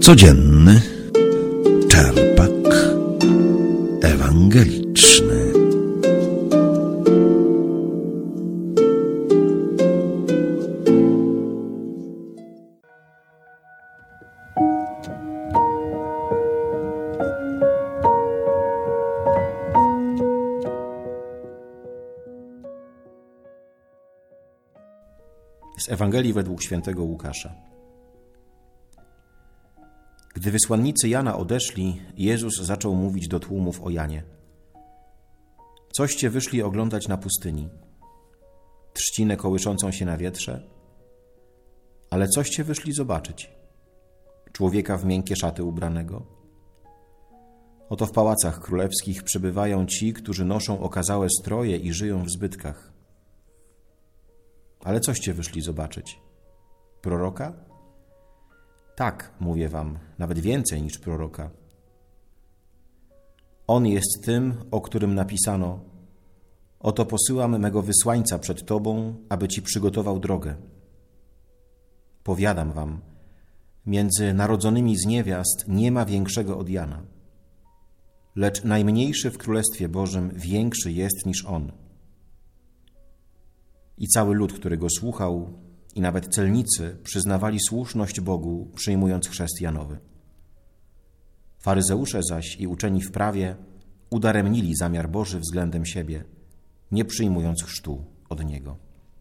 Codzienny czerpak ewangeliczny. Z Ewangelii według świętego Łukasza. Gdy wysłannicy Jana odeszli, Jezus zaczął mówić do tłumów o Janie. Coście wyszli oglądać na pustyni? Trzcinę kołyszącą się na wietrze? Ale coście wyszli zobaczyć? Człowieka w miękkie szaty ubranego? Oto w pałacach królewskich przybywają ci, którzy noszą okazałe stroje i żyją w zbytkach. Ale coście wyszli zobaczyć? Proroka? Tak, mówię wam, nawet więcej niż proroka. On jest tym, o którym napisano: oto posyłam mego wysłańca przed tobą, aby ci przygotował drogę. Powiadam wam, między narodzonymi z niewiast nie ma większego od Jana. Lecz najmniejszy w Królestwie Bożym większy jest niż on. I cały lud, który go słuchał, i nawet celnicy przyznawali słuszność Bogu, przyjmując chrzest Janowy. Faryzeusze zaś i uczeni w prawie udaremnili zamiar Boży względem siebie, nie przyjmując chrztu od Niego.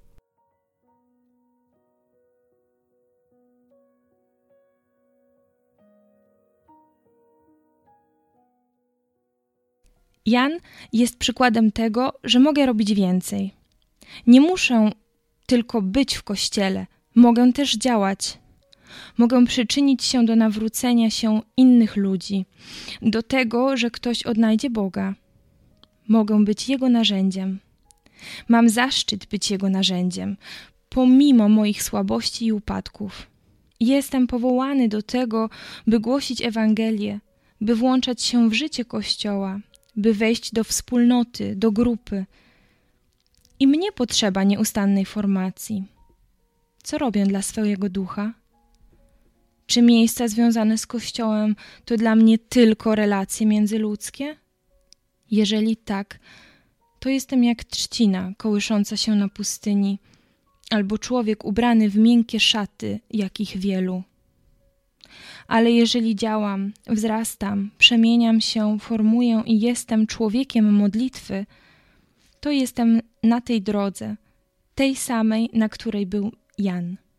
Jan jest przykładem tego, że mogę robić więcej. Nie muszę tylko być w Kościele, mogę też działać. Mogę przyczynić się do nawrócenia się innych ludzi, do tego, że ktoś odnajdzie Boga. Mogę być Jego narzędziem. Mam zaszczyt być Jego narzędziem, pomimo moich słabości i upadków. Jestem powołany do tego, by głosić Ewangelię, by włączać się w życie Kościoła, by wejść do wspólnoty, do grupy. I mnie potrzeba nieustannej formacji. Co robię dla swojego ducha? Czy miejsca związane z Kościołem to dla mnie tylko relacje międzyludzkie? Jeżeli tak, to jestem jak trzcina kołysząca się na pustyni, albo człowiek ubrany w miękkie szaty, jakich wielu. Ale jeżeli działam, wzrastam, przemieniam się, formuję i jestem człowiekiem modlitwy, to jestem na tej drodze, tej samej, na której był Jan.